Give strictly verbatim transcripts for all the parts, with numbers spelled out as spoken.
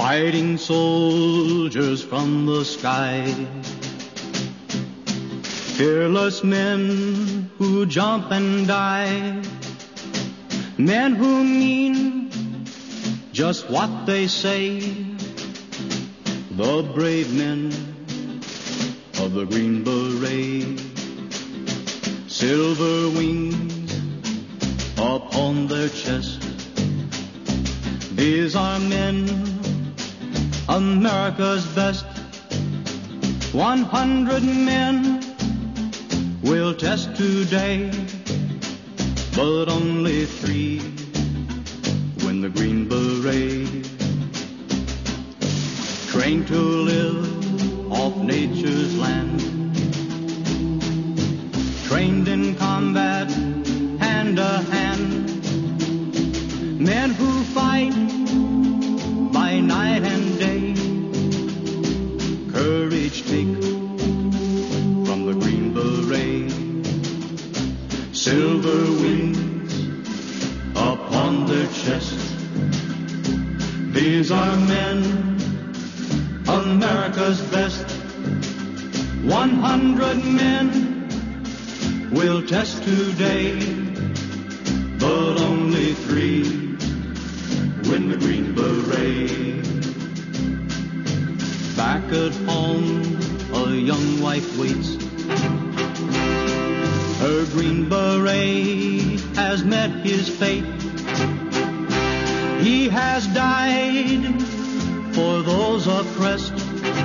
fighting soldiers from the sky, fearless men who jump and die, men who mean just what they say, the brave men of the Green Beret, silver wings upon their chest. These are men, America's best. One hundred men will test today, but only three win the Green Beret. Trained to live off nature's land, trained in combat hand to hand, men who fight by night and day, courage take from the Green Beret, silver wings upon their chest. These are men, America's best. One hundred men will test today, but only three win the Green Beret. Back at home, a young wife waits. Her Green Beret has met his fate. He has died for those oppressed,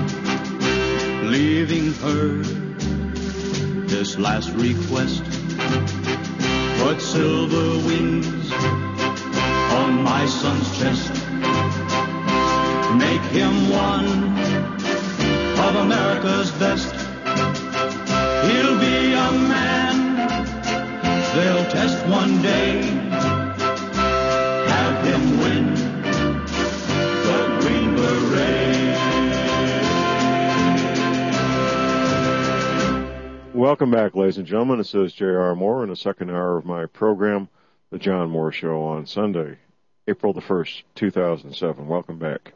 leaving her this last request. Put silver wings on my son's chest. Make him one of America's best. He'll be a man they'll test one day. Have him win the Green Beret. Welcome back, ladies and gentlemen. This is J R. Moore in the second hour of my program, The John Moore Show, on Sunday, April the first, two thousand seven. Welcome back.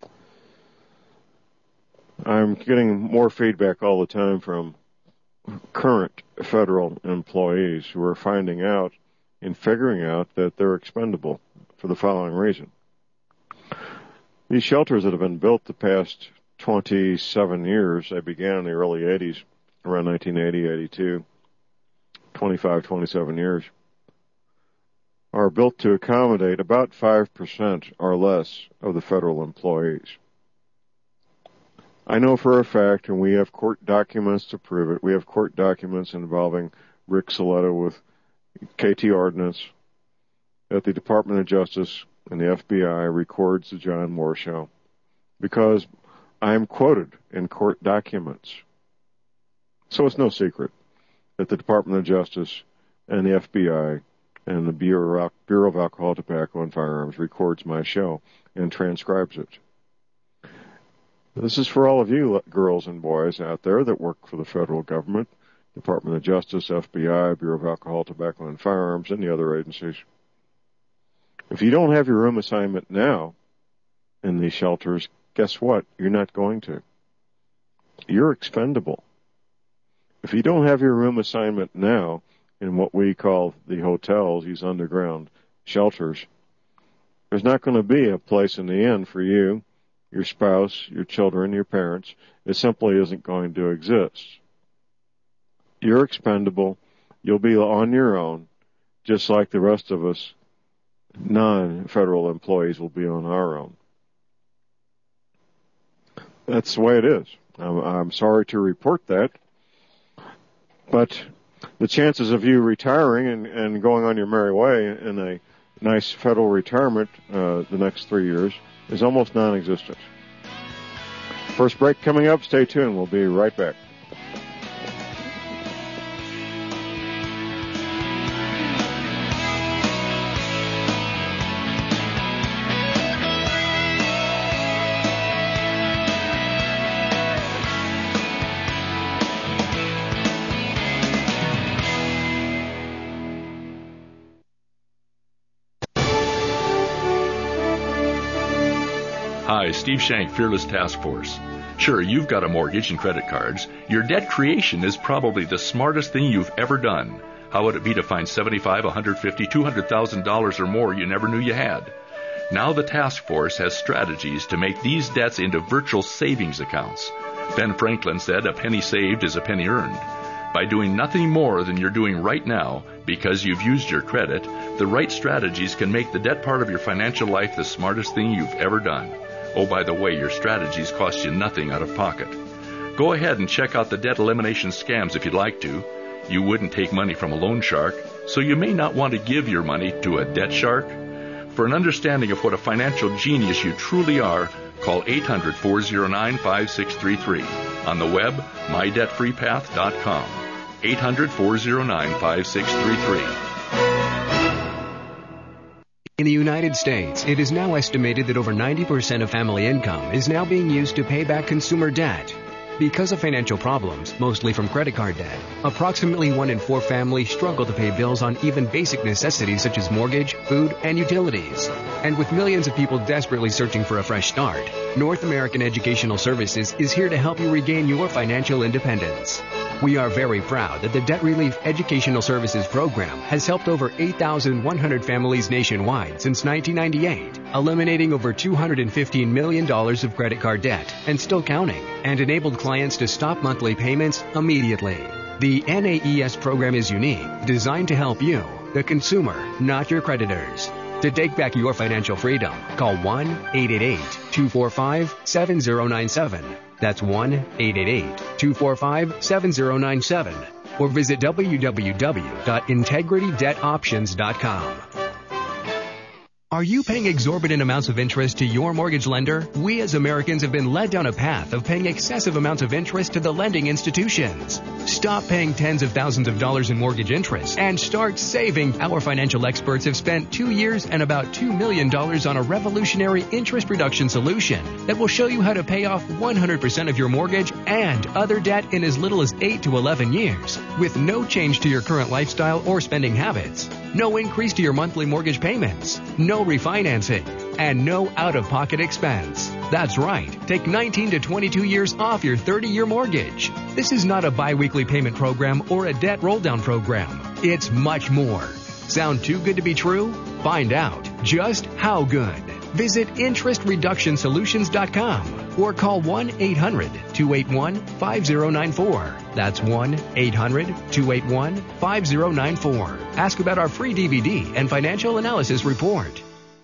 I'm getting more feedback all the time from current federal employees who are finding out and figuring out that they're expendable for the following reason. These shelters that have been built the past twenty-seven years, they began in the early eighties, around nineteen eighty, eighty-two, twenty-five, twenty-seven years, are built to accommodate about five percent or less of the federal employees. I know for a fact, and we have court documents to prove it, we have court documents involving Rick Saletta with K T Ordnance, that the Department of Justice and the F B I records the John Moore Show, because I am quoted in court documents. So it's no secret that the Department of Justice and the F B I and the Bureau of Alcohol, Tobacco, and Firearms records my show and transcribes it. This is for all of you girls and boys out there that work for the federal government, Department of Justice, F B I, Bureau of Alcohol, Tobacco, and Firearms, and the other agencies. If you don't have your room assignment now in these shelters, guess what? You're not going to. You're expendable. If you don't have your room assignment now in what we call the hotels, these underground shelters, there's not going to be a place in the inn for you, your spouse, your children, your parents. It simply isn't going to exist. You're expendable. You'll be on your own, just like the rest of us non-federal employees will be on our own. That's the way it is. I'm, I'm sorry to report that, but the chances of you retiring and, and going on your merry way in a nice federal retirement uh, the next three years is almost non-existent. First break coming up. Stay tuned. We'll be right back. Hi, by Steve Shank, Fearless Task Force. Sure, you've got a mortgage and credit cards. Your debt creation is probably the smartest thing you've ever done. How would it be to find seventy-five, one hundred fifty, two hundred thousand dollars or more you never knew you had? Now the task force has strategies to make these debts into virtual savings accounts. Ben Franklin said, "A penny saved is a penny earned." By doing nothing more than you're doing right now, because you've used your credit, the right strategies can make the debt part of your financial life the smartest thing you've ever done. Oh, by the way, your strategies cost you nothing out of pocket. Go ahead and check out the debt elimination scams if you'd like to. You wouldn't take money from a loan shark, so you may not want to give your money to a debt shark. For an understanding of what a financial genius you truly are, call eight hundred, four oh nine, five six three three. On the web, my debt free path dot com. eight hundred, four oh nine, five six three three. In the United States, it is now estimated that over ninety percent of family income is now being used to pay back consumer debt. Because of financial problems, mostly from credit card debt, approximately one in four families struggle to pay bills on even basic necessities such as mortgage, food, and utilities. And with millions of people desperately searching for a fresh start, North American Educational Services is here to help you regain your financial independence. We are very proud that the Debt Relief Educational Services Program has helped over eight thousand one hundred families nationwide since nineteen ninety-eight, eliminating over two hundred fifteen million dollars of credit card debt and still counting, and enabled clients to stop monthly payments immediately. The N A E S program is unique, designed to help you, the consumer, not your creditors. To take back your financial freedom, call one eight eight eight, two four five, seven zero nine seven. That's one eight eight eight, two four five, seven zero nine seven. Or visit w w w dot integrity debt options dot com. Are you paying exorbitant amounts of interest to your mortgage lender? We as Americans have been led down a path of paying excessive amounts of interest to the lending institutions. Stop paying tens of thousands of dollars in mortgage interest and start saving. Our financial experts have spent two years and about two million dollars on a revolutionary interest reduction solution that will show you how to pay off one hundred percent of your mortgage and other debt in as little as eight to eleven years, with no change to your current lifestyle or spending habits, no increase to your monthly mortgage payments, no refinancing, and no out-of-pocket expense. That's right. Take nineteen to twenty-two years off your thirty-year mortgage. This is not a bi-weekly payment program or a debt roll-down program. It's much more. Sound too good to be true? Find out just how good. Visit interest reduction solutions dot com or call one eight hundred, two eight one, five zero nine four. That's one eight hundred, two eight one, five zero nine four. Ask about our free D V D and financial analysis report.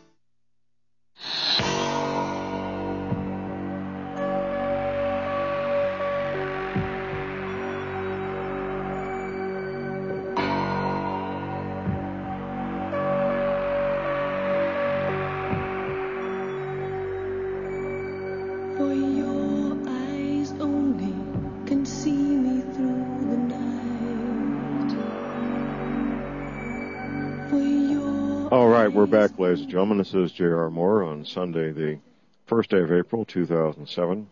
We're back, ladies and gentlemen. This is J R. Moore on Sunday, the first day of April, two thousand seven.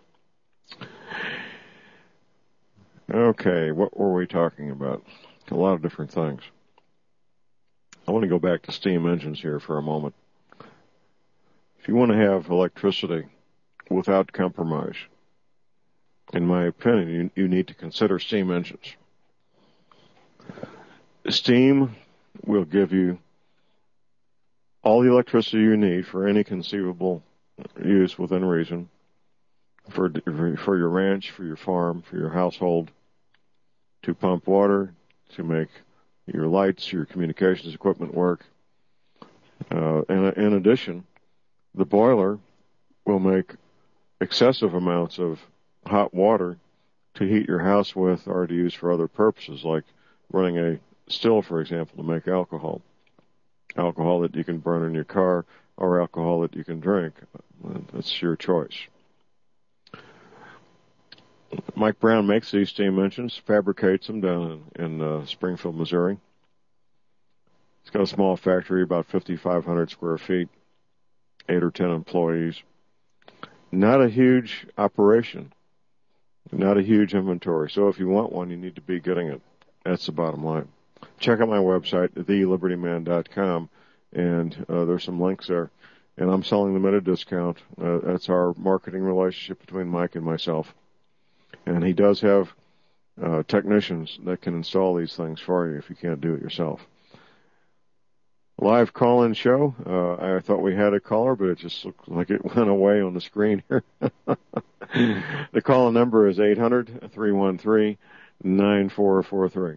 Okay, what were we talking about? A lot of different things. I want to go back to steam engines here for a moment. If you want to have electricity without compromise, in my opinion, you, you need to consider steam engines. Steam will give you all the electricity you need for any conceivable use within reason, for for your ranch, for your farm, for your household, to pump water, to make your lights, your communications equipment work. Uh, and in addition, the boiler will make excessive amounts of hot water to heat your house with or to use for other purposes, like running a still, for example, to make alcohol. Alcohol that you can burn in your car or alcohol that you can drink. That's your choice. Mike Brown makes these steam engines, fabricates them down in, in uh, Springfield, Missouri. It's got a small factory, about fifty-five hundred square feet, eight or ten employees. Not a huge operation, not a huge inventory. So if you want one, you need to be getting it. That's the bottom line. Check out my website, the liberty man dot com, and uh, there's some links there. and I'm selling them at a discount. Uh, that's our marketing relationship between Mike and myself. And he does have uh, technicians that can install these things for you if you can't do it yourself. Live call-in show. Uh, I thought we had a caller, but it just looked like it went away on the screen here. The call-in number is eight hundred, three one three, nine four four three.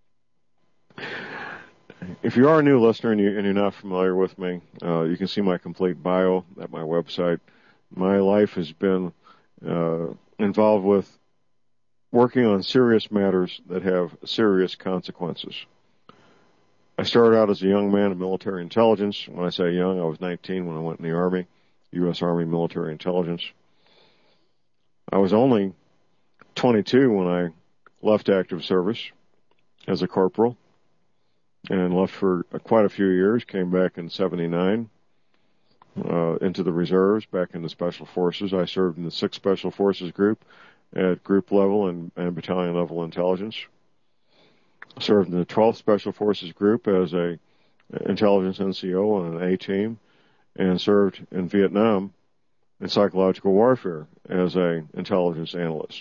If you are a new listener and, you, and you're not familiar with me, uh, you can see my complete bio at my website. My life has been uh, involved with working on serious matters that have serious consequences. I started out as a young man in military intelligence. When I say young, I was nineteen when I went in the Army, U S Army Military Intelligence. I was only twenty-two when I left active service as a corporal and left for quite a few years, came back in seventy-nine uh, into the reserves, back into Special Forces. I served in the sixth Special Forces Group at group level and, and battalion level intelligence. Served in the twelfth Special Forces Group as a intelligence N C O on an A team, and served in Vietnam in psychological warfare as a intelligence analyst.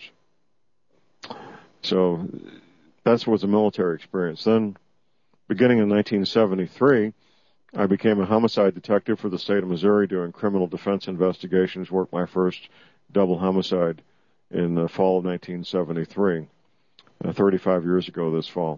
So that was a military experience. Then, beginning in nineteen seventy-three, I became a homicide detective for the state of Missouri doing criminal defense investigations, worked my first double homicide in the fall of nineteen seventy-three. Uh, thirty-five years ago this fall.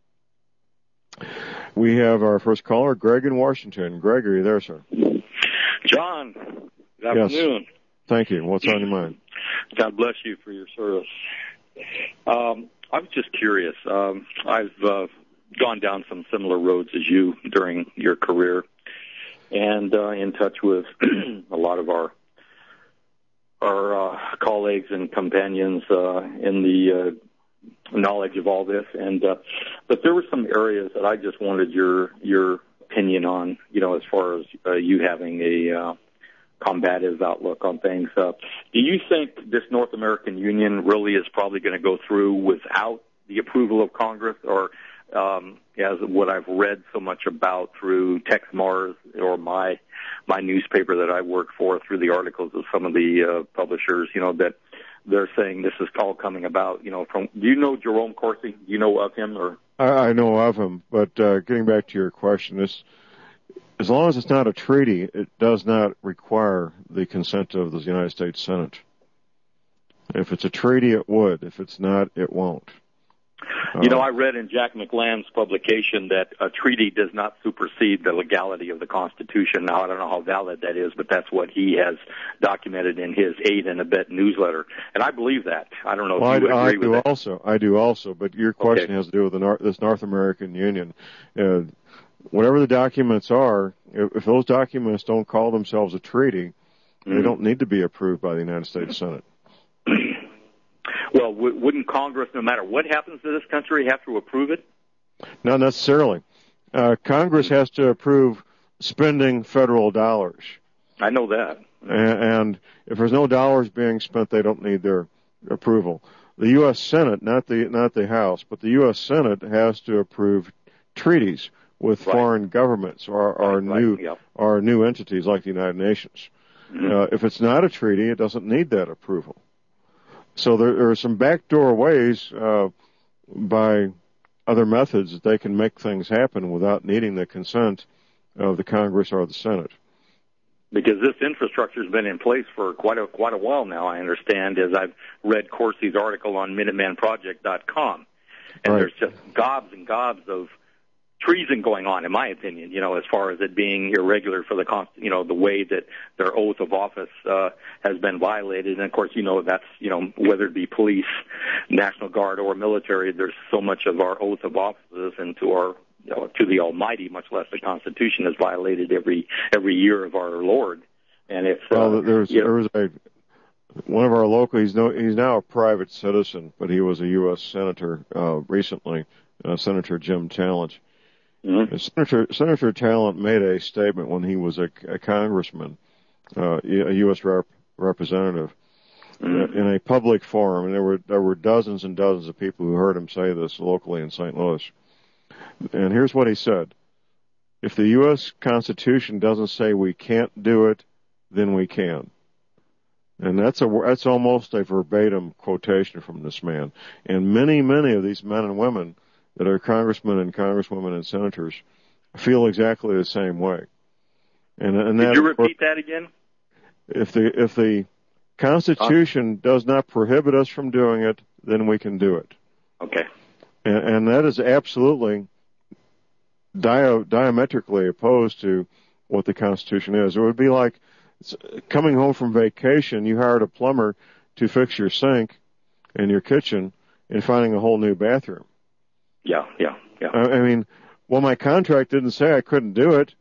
We have our first caller, Greg in Washington. Greg, are you there, sir? John, good afternoon. Yes. Thank you. What's on your mind? God bless you for your service. Um, I was just curious. Um, I've uh, gone down some similar roads as you during your career, and uh, in touch with a lot of our our uh, colleagues and companions uh, in the uh, knowledge of all this, and uh, but there were some areas that I just wanted your your opinion on. You know, as far as uh, you having a uh, combative outlook on things. Uh, do you think this North American Union really is probably going to go through without the approval of Congress, or um, as what I've read so much about through Tex Mars or my my newspaper that I work for, through the articles of some of the uh, publishers, you know, that they're saying this is all coming about, you know, from, do you know Jerome Corsi? Do you know of him? Or I, I know of him, but uh, getting back to your question, this, as long as it's not a treaty, it does not require the consent of the United States Senate. If it's a treaty, it would. If it's not, it won't. You know, I read in Jack McLand's publication that a treaty does not supersede the legality of the Constitution. Now, I don't know how valid that is, but that's what he has documented in his Aid and Abet newsletter. And I believe that. I don't know well, if you I, agree I with do also. I do also, but your question okay. has to do with the North, this North American Union. Uh, whatever the documents are, if, if those documents don't call themselves a treaty, mm-hmm. they don't need to be approved by the United States Senate. Well, w- wouldn't Congress, no matter what happens to this country, have to approve it? Not necessarily. Uh, Congress has to approve spending federal dollars. I know that. And, and if there's no dollars being spent, they don't need their approval. The U S Senate, not the not the House, but the U S Senate has to approve treaties with right. foreign governments or, or right, new right, yep. or new entities like the United Nations. Mm-hmm. Uh, if it's not a treaty, it doesn't need that approval. So there, there are some backdoor ways uh, by other methods that they can make things happen without needing the consent of the Congress or the Senate. Because this infrastructure has been in place for quite a quite a while now, I understand, as I've read Corsi's article on Minuteman Project dot com. And right. there's just gobs and gobs of treason going on, in my opinion, you know, as far as it being irregular for the, const- you know, the way that their oath of office uh, has been violated. And, of course, you know, that's, you know, whether it be police, National Guard, or military, there's so much of our oath of offices and to our, you know, to the Almighty, much less the Constitution, is violated every every year of our Lord. And if uh, well, there's you know, there was a one of our local. He's no he's now a private citizen, but he was a U S senator uh, recently, uh, Senator Jim Talent. Mm-hmm. Senator Senator Talent made a statement when he was a, a congressman, uh, a U S rep, representative, mm-hmm. in a public forum, and there were there were dozens and dozens of people who heard him say this locally in Saint Louis. And here's what he said: if the U S Constitution doesn't say we can't do it, then we can. And that's a that's almost a verbatim quotation from this man. And many, many of these men and women that are congressmen and congresswomen and senators feel exactly the same way. And, and Did that, you repeat that again? If the if the Constitution does not prohibit us from doing it, then we can do it. Okay. And, and that is absolutely dia- diametrically opposed to what the Constitution is. It would be like coming home from vacation, you hired a plumber to fix your sink in your kitchen and finding a whole new bathroom. Yeah, yeah, yeah. I, I mean, well, my contract didn't say I couldn't do it.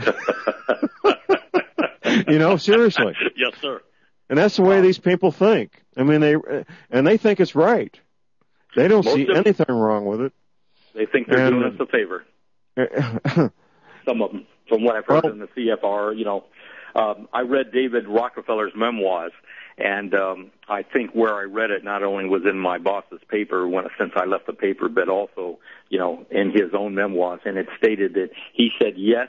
You know, seriously. Yes, sir. And that's the way these people think. I mean, they and they think it's right. They don't Most see of them, anything wrong with it. They think they're And- doing us a favor. Some of them, from what I've heard Well- in the C F R, you know. Um, I read David Rockefeller's memoirs, and um, I think where I read it not only was in my boss's paper when since I left the paper, but also, you know, in his own memoirs. And it stated that he said, yes,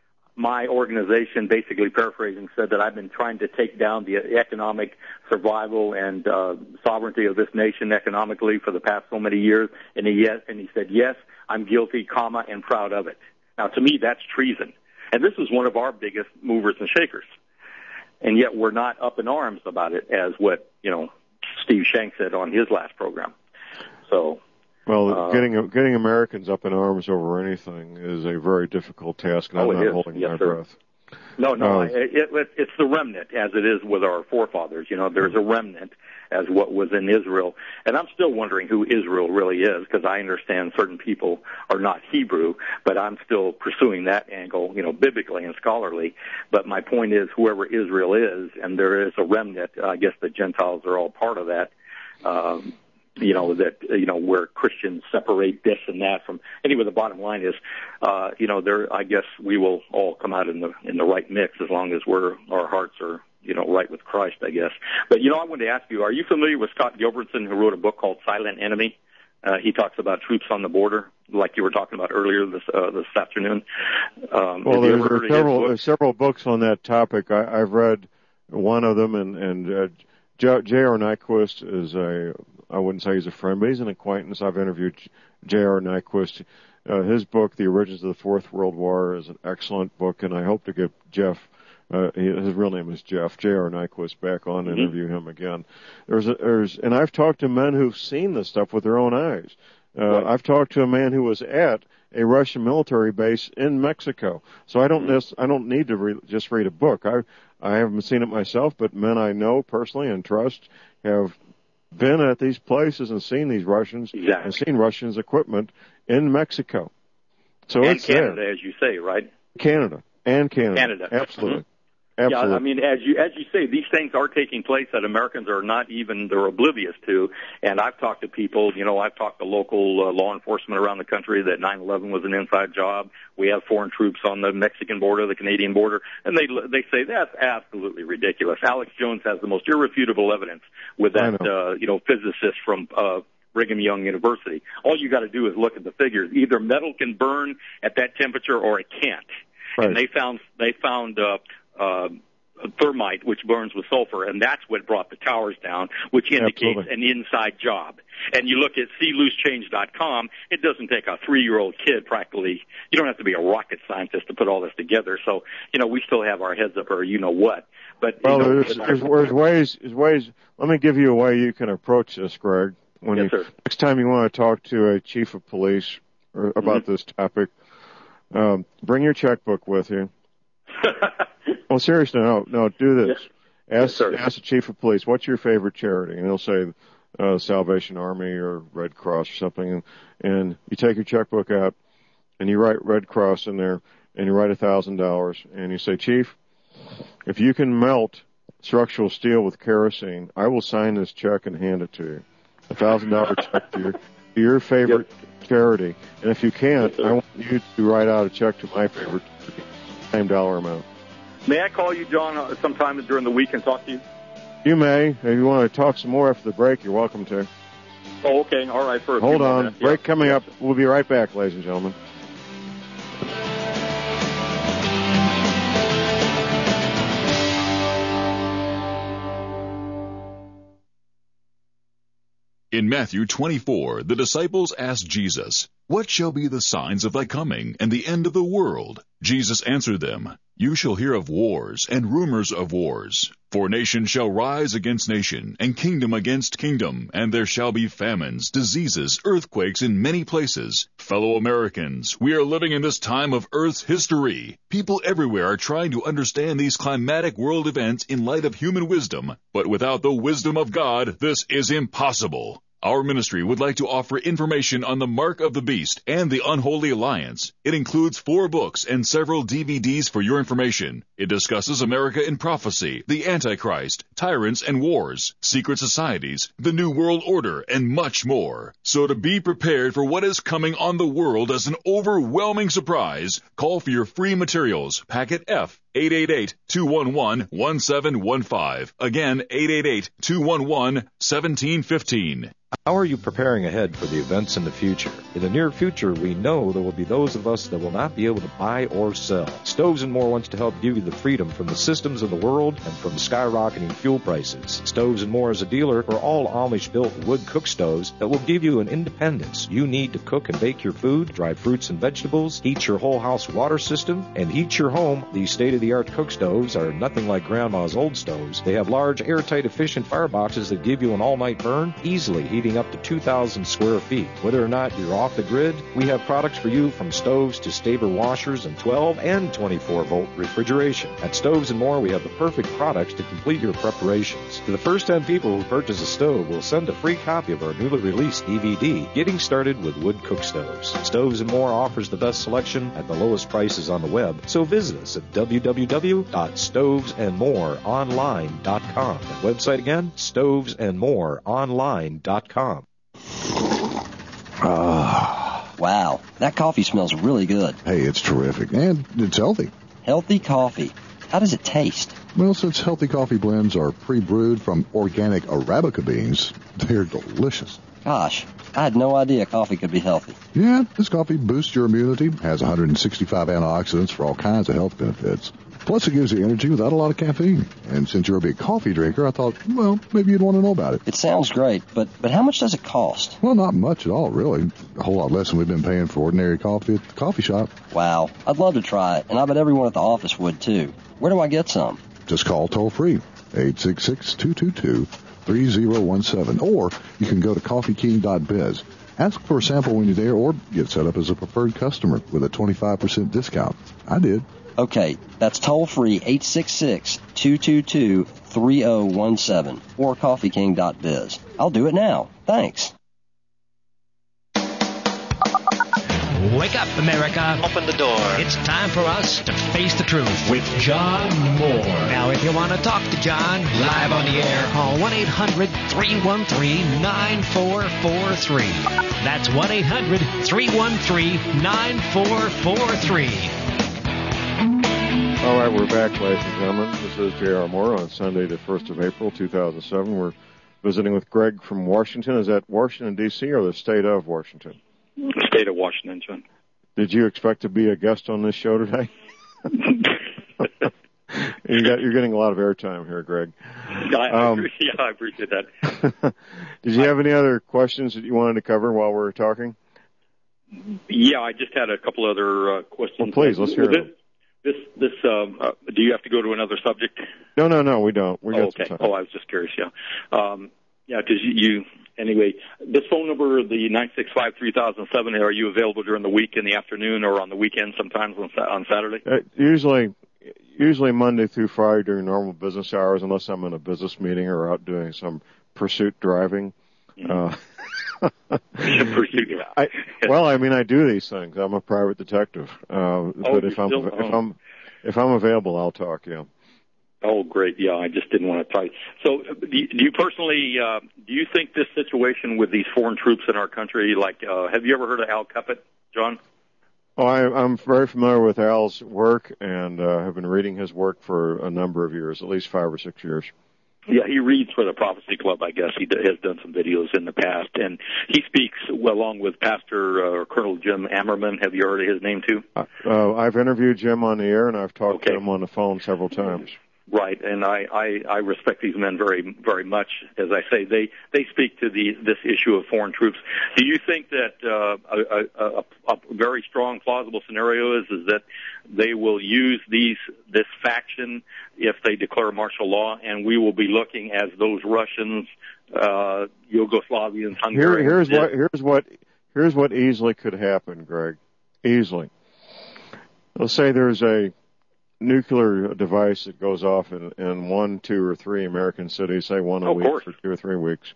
my organization, basically paraphrasing, said that I've been trying to take down the economic survival and uh, sovereignty of this nation economically for the past so many years. And he, yes, and he said, yes, I'm guilty, comma, and proud of it. Now, to me, that's treason. And this is one of our biggest movers and shakers. And yet we're not up in arms about it, as what, you know, Steve Shank said on his last program. So, Well, uh, getting getting Americans up in arms over anything is a very difficult task, and Oh, I'm it not is. holding Yes, my sir. breath. No, no, Oh. I, it, it, it's the remnant, as it is with our forefathers. You know, there's a remnant as what was in Israel. And I'm still wondering who Israel really is, because I understand certain people are not Hebrew, but I'm still pursuing that angle, you know, biblically and scholarly. But my point is, whoever Israel is, and there is a remnant, I guess the Gentiles are all part of that, um, you know, that, you know, where Christians separate this and that from, anyway, the bottom line is, uh, you know, there, I guess we will all come out in the, in the right mix as long as we're, our hearts are, you know, right with Christ, I guess. But, you know, I wanted to ask you, are you familiar with Scott Gilbertson, who wrote a book called Silent Enemy? Uh, he talks about troops on the border, like you were talking about earlier this, uh, this afternoon. Um, Well, have you there's, ever there's heard of his several book? there's several books on that topic. I, I've read one of them, and and uh, J. J R. Nyquist is a, I wouldn't say he's a friend, but he's an acquaintance. I've interviewed J R. Nyquist. Uh, his book, The Origins of the Fourth World War, is an excellent book, and I hope to get Jeff, uh, his real name is Jeff, J R. Nyquist, back on and Mm-hmm. interview him again. There's, a, there's, and I've talked to men who've seen this stuff with their own eyes. Uh, Right. I've talked to a man who was at a Russian military base in Mexico. So I don't nec- I don't need to re- just read a book. I I haven't seen it myself, but men I know personally and trust have been at these places and seen these Russians Exactly. and seen Russians' equipment in Mexico. So And it's Canada, there. as you say, right? Canada and Canada. Canada. Absolutely. Yeah, Absolutely. I mean, as you as you say, these things are taking place that Americans are not even they're oblivious to. And I've talked to people, you know, I've talked to local uh, law enforcement around the country that nine eleven was an inside job. We have foreign troops on the Mexican border, the Canadian border, and they they say that's absolutely ridiculous. Alex Jones has the most irrefutable evidence with I that, know. uh, you know, physicist from uh, Brigham Young University. All you got to do is look at the figures. Either metal can burn at that temperature or it can't. Right. And they found they found. Uh, uh, thermite, which burns with sulfur, and that's what brought the towers down, which indicates Absolutely. an inside job. And you look at see loose change dot com, it doesn't take a three-year-old kid practically. You don't have to be a rocket scientist to put all this together. So, you know, we still have our heads up, or you know what. But Well, you know, there's, there's, there's ways, there's ways. Let me give you a way you can approach this, Greg. When Yes, you, sir. next time you want to talk to a chief of police or about Mm-hmm. this topic, um, bring your checkbook with you. Well, seriously, no, no, do this. Yes. Ask, Yes, sir. ask the chief of police, what's your favorite charity? And he'll say, uh, Salvation Army or Red Cross or something. And, and you take your checkbook out and you write Red Cross in there and you write a thousand dollars and you say, Chief, if you can melt structural steel with kerosene, I will sign this check and hand it to you. A thousand dollar check to your, to your favorite charity. And if you can't, Yes, sir. I want you to write out a check to my favorite charity, same dollar amount. May I call you, John, uh, sometime during the week and talk to you? You may. If you want to talk some more after the break, you're welcome to. Oh, okay. All right. For a few Hold more on. minutes. Break Yeah. coming up. We'll be right back, ladies and gentlemen. In Matthew twenty-four, the disciples asked Jesus, "What shall be the signs of thy coming and the end of the world?" Jesus answered them, "You shall hear of wars and rumors of wars. For nation shall rise against nation, and kingdom against kingdom, and there shall be famines, diseases, earthquakes in many places. Fellow Americans, we are living in this time of Earth's history. People everywhere are trying to understand these climatic world events in light of human wisdom, but without the wisdom of God, this is impossible. Our ministry would like to offer information on the Mark of the Beast and the Unholy Alliance. It includes four books and several D V Ds for your information. It discusses America in prophecy, the Antichrist, tyrants and wars, secret societies, the New World Order, and much more. So to be prepared for what is coming on the world as an overwhelming surprise, call for your free materials, packet F, eight eight eight, two one one, one seven one five. Again, eight eight eight, two one one, one seven one five. How are you preparing ahead for the events in the future? In the near future, we know there will be those of us that will not be able to buy or sell. Stoves and More wants to help give you the freedom from the systems of the world and from skyrocketing fuel prices. Stoves and More is a dealer for all Amish-built wood cook stoves that will give you an independence you need to cook and bake your food, dry fruits and vegetables, heat your whole house water system, and heat your home. These state-of-the-art cook stoves are nothing like Grandma's old stoves. They have large, airtight, efficient fireboxes that give you an all-night burn, easily heating up to two thousand square feet. Whether or not you're off the grid, we have products for you from stoves to Staber washers and twelve and twenty-four volt refrigeration. At Stoves and More, we have the perfect products to complete your preparations. To the first ten people who purchase a stove, we'll send a free copy of our newly released D V D, Getting Started with Wood Cook Stoves. Stoves and More offers the best selection at the lowest prices on the web, so visit us at w w w dot stoves and more online dot com. The website again, stoves and more online dot com. Ah. Wow, that coffee smells really good. Hey, it's terrific, and it's healthy. Healthy coffee. How does it taste? Well, since healthy coffee blends are pre-brewed from organic Arabica beans, they're delicious. Gosh, I had no idea coffee could be healthy. Yeah, this coffee boosts your immunity, has one hundred sixty-five antioxidants for all kinds of health benefits. Plus, it gives you energy without a lot of caffeine. And since you're a big coffee drinker, I thought, well, maybe you'd want to know about it. It sounds great, but, but how much does it cost? Well, not much at all, really. A whole lot less than we've been paying for ordinary coffee at the coffee shop. Wow, I'd love to try it, and I bet everyone at the office would, too. Where do I get some? Just call toll-free, eight six six, two two two, three zero one seven, or you can go to coffee king dot biz. Ask for a sample when you're there, or get set up as a preferred customer with a twenty-five percent discount. I did. Okay, that's toll-free, eight six six, two two two, three zero one seven, or coffee king dot biz. I'll do it now. Thanks. Wake up, America. Open the door. It's time for us to face the truth with John Moore. Now, if you want to talk to John live on the air, call one eight hundred, three one three, nine four four three. That's one eight hundred, three one three, nine four four three. All right, we're back, ladies and gentlemen. This is J R. Moore on Sunday, the first of April, two thousand seven. We're visiting with Greg from Washington. Is that Washington, D C, or the state of Washington? State of Washington, John. Did you expect to be a guest on this show today? you got, you're getting a lot of airtime here, Greg. I, I um, yeah, I appreciate that. Did you have any other questions that you wanted to cover while we were talking? Yeah, I just had a couple other uh, questions. Well, please, let's hear this, it. This, this, um, uh, do you have to go to another subject? No, no, no, we don't. We got oh, okay. some time. Oh, I was just curious, yeah. Um, yeah, because you, you, anyway, this phone number, the nine six five, three thousand seven, are you available during the week in the afternoon or on the weekend sometimes on, on Saturday? Uh, usually, usually Monday through Friday during normal business hours, unless I'm in a business meeting or out doing some pursuit driving. Mm-hmm. Uh, I, well, I mean, I do these things. I'm a private detective. Uh, oh, but if I'm, still, if oh. I'm, if I'm available, I'll talk, yeah. Oh, great. Yeah, I just didn't want to try. So do you, do you personally, uh, do you think this situation with these foreign troops in our country, like, uh, have you ever heard of Al Cuppett, John? Oh, I, I'm very familiar with Al's work and uh, have been reading his work for a number of years, at least five or six years. Yeah, he reads for the Prophecy Club, I guess. He d- has done some videos in the past, and he speaks well, along with Pastor uh, Colonel Jim Ammerman. Have you heard of his name, too? Uh, uh, I've interviewed Jim on the air, and I've talked okay. to him on the phone several times. Right, and I, I, I respect these men very very much. As I say, they, they speak to the this issue of foreign troops. Do you think that uh, a, a, a very strong, plausible scenario is is that they will use these this faction if they declare martial law, and we will be looking as those Russians, uh, Yugoslavians, Hungarians? Here, here's what here's what here's what easily could happen, Greg. Easily, let's say there's a nuclear device that goes off in, in one, two, or three American cities, say one a oh, week for two or three weeks.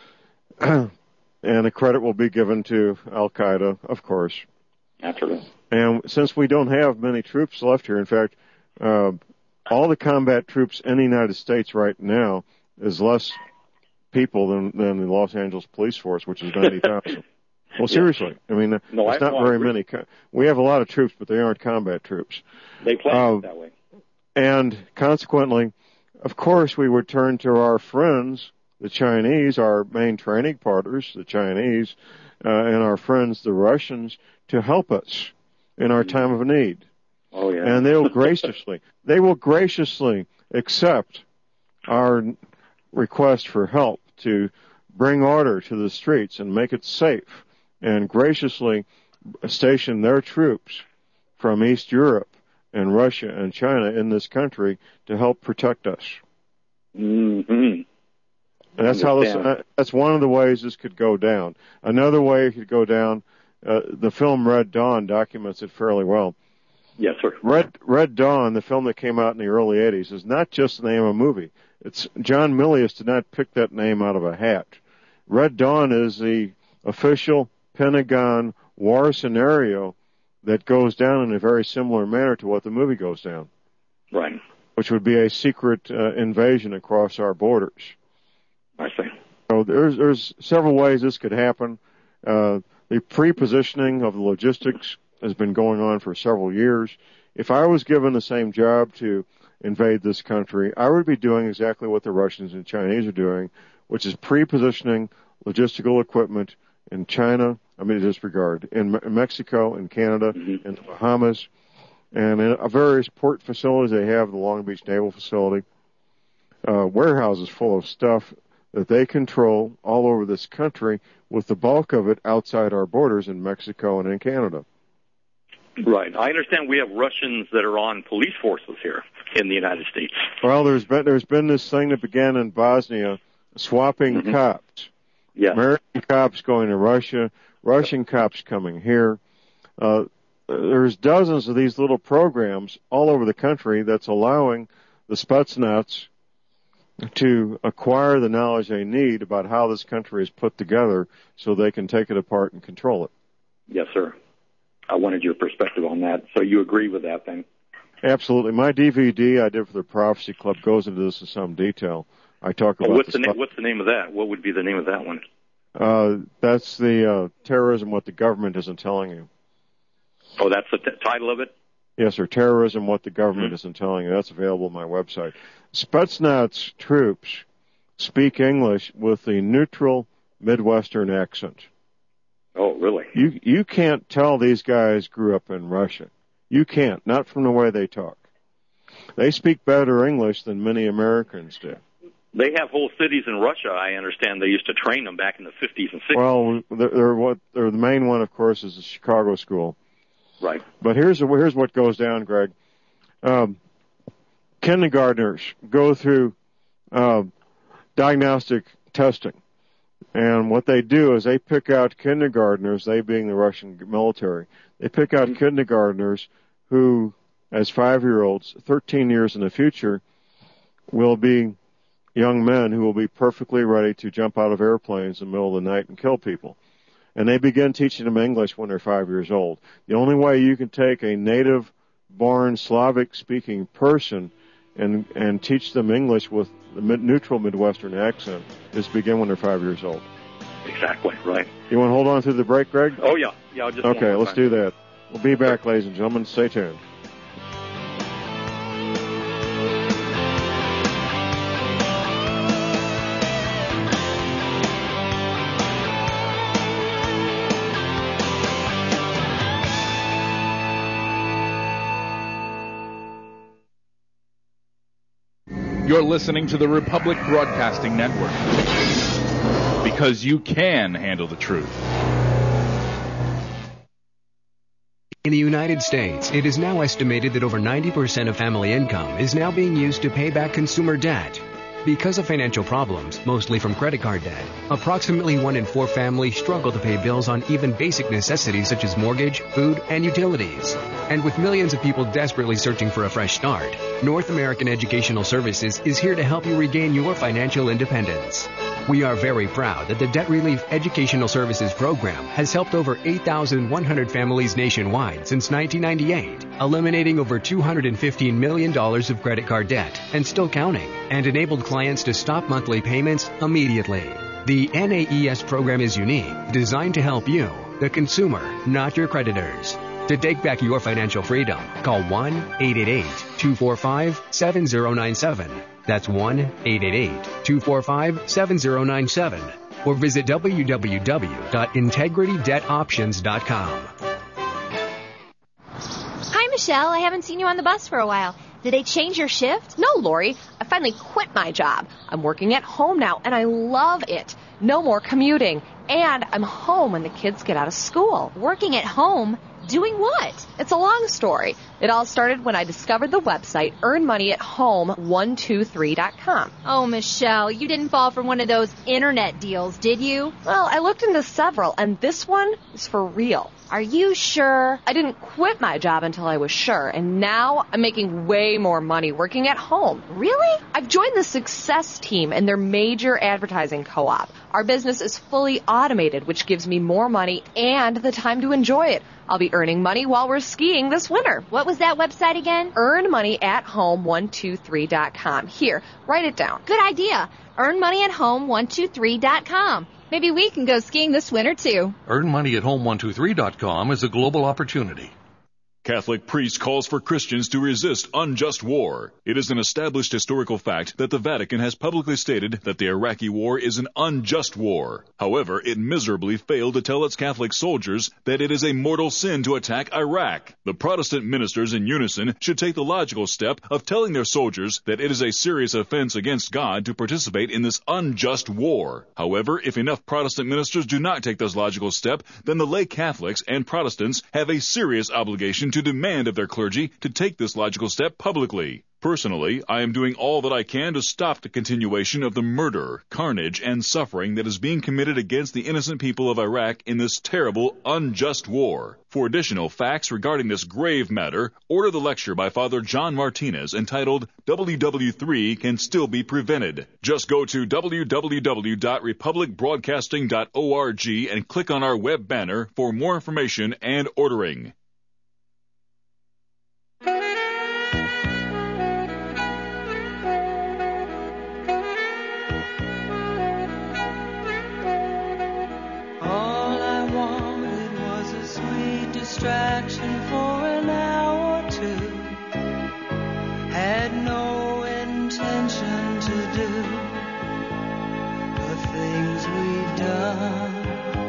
And the credit will be given to Al-Qaeda, of course. Naturally. And since we don't have many troops left here, in fact, uh, all the combat troops in the United States right now is less people than, than the Los Angeles Police Force, which is ninety thousand. Well, seriously. I mean, no, it's I, not no, very many. We have a lot of troops, but they aren't combat troops. They play uh, it that way. And consequently, of course, we would turn to our friends, the Chinese, our main training partners, the Chinese, uh, and our friends, the Russians, to help us in our time of need. Oh, yeah. And they'll graciously, they will graciously accept our request for help to bring order to the streets and make it safe, and graciously station their troops from East Europe and Russia and China in this country to help protect us. Mm-hmm. And that's how this, uh, that's one of the ways this could go down. Another way it could go down, uh, the film Red Dawn documents it fairly well. Yes, sir. Red Red Dawn, the film that came out in the early eighties, is not just the name of a movie. It's John Milius did not pick that name out of a hat. Red Dawn is the official Pentagon war scenario that goes down in a very similar manner to what the movie goes down. Right. Which would be a secret uh, invasion across our borders. I see. So there's there's several ways this could happen. Uh, the pre-positioning of the logistics has been going on for several years. If I was given the same job to invade this country, I would be doing exactly what the Russians and Chinese are doing, which is pre-positioning logistical equipment in China, I mean, disregard, in, in Mexico, in Canada, mm-hmm. in the Bahamas, and in uh, various port facilities they have, the Long Beach Naval Facility, uh, warehouses full of stuff that they control all over this country, with the bulk of it outside our borders in Mexico and in Canada. Right. I understand we have Russians that are on police forces here in the United States. Well, there's been there's been this thing that began in Bosnia, swapping mm-hmm. cops. Yeah. American cops going to Russia, Russian cops coming here. Uh, there's dozens of these little programs all over the country that's allowing the Spetsnaz to acquire the knowledge they need about how this country is put together so they can take it apart and control it. Yes, sir. I wanted your perspective on that. So you agree with that then? Absolutely. My D V D I did for the Prophecy Club goes into this in some detail. I talk about oh, what's the, the na- what's the name of that? What would be the name of that one? Uh, that's the uh, terrorism, what the government isn't telling you. Oh, that's the t- title of it? Yes, sir. Terrorism, what the government mm-hmm. isn't telling you. That's available on my website. Spetsnaz troops speak English with the neutral Midwestern accent. Oh, really? You you can't tell these guys grew up in Russia. You can't, not from the way they talk. They speak better English than many Americans do. They have whole cities in Russia, I understand. They used to train them back in the fifties and sixties. Well, they're, they're what they're the main one, of course, is the Chicago School. Right. But here's here's what goes down, Greg. Um, kindergartners go through uh, diagnostic testing. And what they do is they pick out kindergartners, they being the Russian military, they pick out mm-hmm. kindergartners who, as five-year-olds, thirteen years in the future, will be young men who will be perfectly ready to jump out of airplanes in the middle of the night and kill people. And they begin teaching them English when they're five years old. The only way you can take a native-born Slavic-speaking person and and teach them English with the mid- neutral Midwestern accent is begin when they're five years old. Exactly, right. You want to hold on through the break, Greg? Oh, yeah. yeah I'll just okay, let's time. do that. We'll be back, ladies and gentlemen. Stay tuned. You're listening to the Republic Broadcasting Network. Because you can handle the truth. In the United States, it is now estimated that over ninety percent of family income is now being used to pay back consumer debt. Because of financial problems, mostly from credit card debt, approximately one in four families struggle to pay bills on even basic necessities such as mortgage, food, and utilities. And with millions of people desperately searching for a fresh start, North American Educational Services is here to help you regain your financial independence. We are very proud that the Debt Relief Educational Services Program has helped over eight thousand one hundred families nationwide since nineteen ninety-eight, eliminating over two hundred fifteen million dollars of credit card debt and still counting, and enabled clients to stop monthly payments immediately. The N A E S program is unique, designed to help you, the consumer, not your creditors. To take back your financial freedom, call one eight eight eight, two four five, seven zero nine seven. That's one eight eight eight, two four five, seven zero nine seven. Or visit w w w dot integrity debt options dot com. Hi, Michelle. I haven't seen you on the bus for a while. Did they change your shift? No, Lori. I finally quit my job. I'm working at home now, and I love it. No more commuting. And I'm home when the kids get out of school. Working at home? Doing what? It's a long story. It all started when I discovered the website earn money at home one two three dot com. Oh, Michelle, you didn't fall for one of those internet deals, did you? Well, I looked into several, and this one is for real. Are you sure? I didn't quit my job until I was sure, and now I'm making way more money working at home. Really? I've joined the Success Team in their major advertising co-op. Our business is fully automated, which gives me more money and the time to enjoy it. I'll be earning money while we're skiing this winter. What was that website again? earn money at home one two three dot com. Here, write it down. Good idea. earn money at home one two three dot com. Maybe we can go skiing this winter, too. earn money at home one two three dot com is a global opportunity. Catholic priest calls for Christians to resist unjust war. It is an established historical fact that the Vatican has publicly stated that the Iraqi war is an unjust war. However, it miserably failed to tell its Catholic soldiers that it is a mortal sin to attack Iraq. The Protestant ministers in unison should take the logical step of telling their soldiers that it is a serious offense against God to participate in this unjust war. However, if enough Protestant ministers do not take this logical step, then the lay Catholics and Protestants have a serious obligation to to demand of their clergy to take this logical step publicly. Personally, I am doing all that I can to stop the continuation of the murder, carnage, and suffering that is being committed against the innocent people of Iraq in this terrible, unjust war. For additional facts regarding this grave matter, order the lecture by Father John Martinez entitled W W three Can Still Be Prevented. Just go to w w w dot republic broadcasting dot org and click on our web banner for more information and ordering. Distraction for an hour or two. Had no intention to do the things we've done.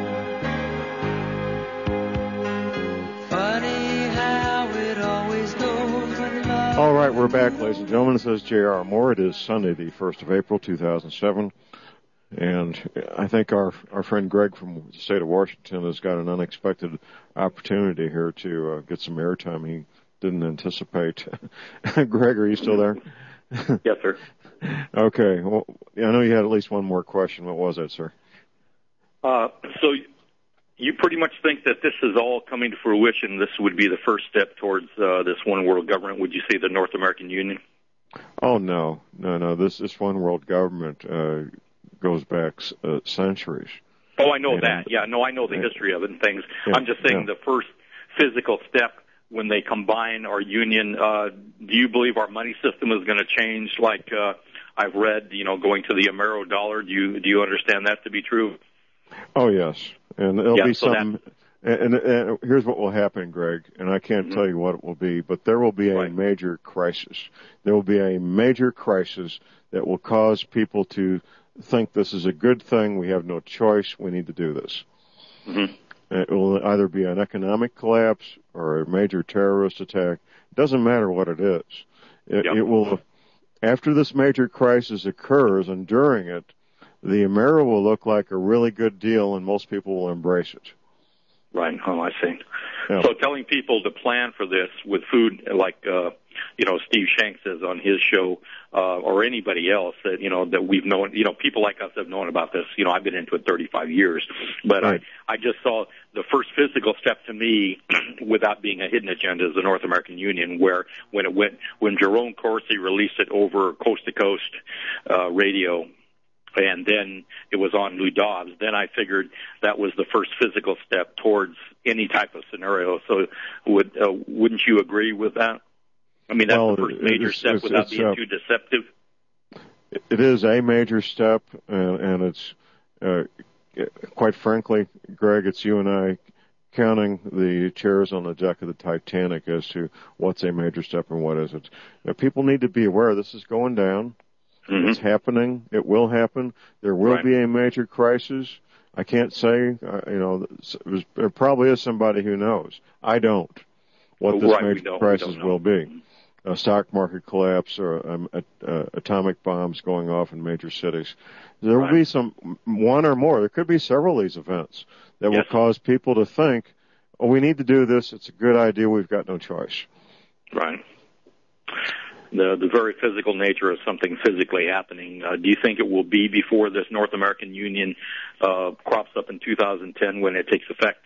Funny how it always goes when love. All right, we're back, ladies and gentlemen. This is J R. Moore. It is Sunday, the first of April, two thousand seven. And I think our our friend Greg from the state of Washington has got an unexpected opportunity here to uh, get some airtime he didn't anticipate. Greg, are you still there? Yes, sir. Okay. Well, I know you had at least one more question. What was that, sir? Uh, so you pretty much think that this is all coming to fruition. This would be the first step towards uh, this one world government. Would you say the North American Union? Oh, no. No, no. This, this one world government uh, goes back uh, centuries. Oh, I know and, that. Yeah, no, I know the yeah. history of it and things. Yeah, I'm just saying yeah. the first physical step when they combine our union, uh, do you believe our money system is going to change? Like uh, I've read, you know, going to the Amero dollar. Do you do you understand that to be true? Oh, yes. And there'll yeah, be so some... And, and, and here's what will happen, Greg, and I can't mm-hmm. tell you what it will be, but there will be a right. major crisis. There will be a major crisis that will cause people to think this is a good thing. We have no choice. We need to do this. Mm-hmm. It will either be an economic collapse or a major terrorist attack. It doesn't matter what it is. It, yep. it will. after this major crisis occurs and during it, the Amera will look like a really good deal and most people will embrace it. Right. Oh, I see. Yeah. So telling people to plan for this with food, like, uh, you know, Steve Shanks says on his show, uh, or anybody else that, you know, that we've known, you know, people like us have known about this. You know, I've been into it thirty-five years, but right. I, I just saw the first physical step to me without being a hidden agenda is the North American Union, where when it went, when Jerome Corsi released it over coast to coast, uh, radio, and then it was on Lou Dobbs, then I figured that was the first physical step towards any type of scenario. So would, uh, wouldn't you agree with that? I mean, that's well, the first major it's, step it's, without it's, being uh, too deceptive. It is a major step, and, and it's, uh, quite frankly, Greg, it's you and I counting the chairs on the deck of the Titanic as to what's a major step and what isn't. Now, people need to be aware this is going down. Mm-hmm. It's happening. It will happen. There will Right. be a major crisis. I can't say, uh, you know, there probably is somebody who knows. I don't what this Right, we major don't- we crisis don't know. will be. A stock market collapse or um, uh, uh, atomic bombs going off in major cities. There will be some, one or more. There could be several of these events that will Yes. cause people to think, oh, we need to do this. It's a good idea. We've got no choice. Right. The the very physical nature of something physically happening. Uh, do you think it will be before this North American Union uh, crops up in two thousand ten when it takes effect?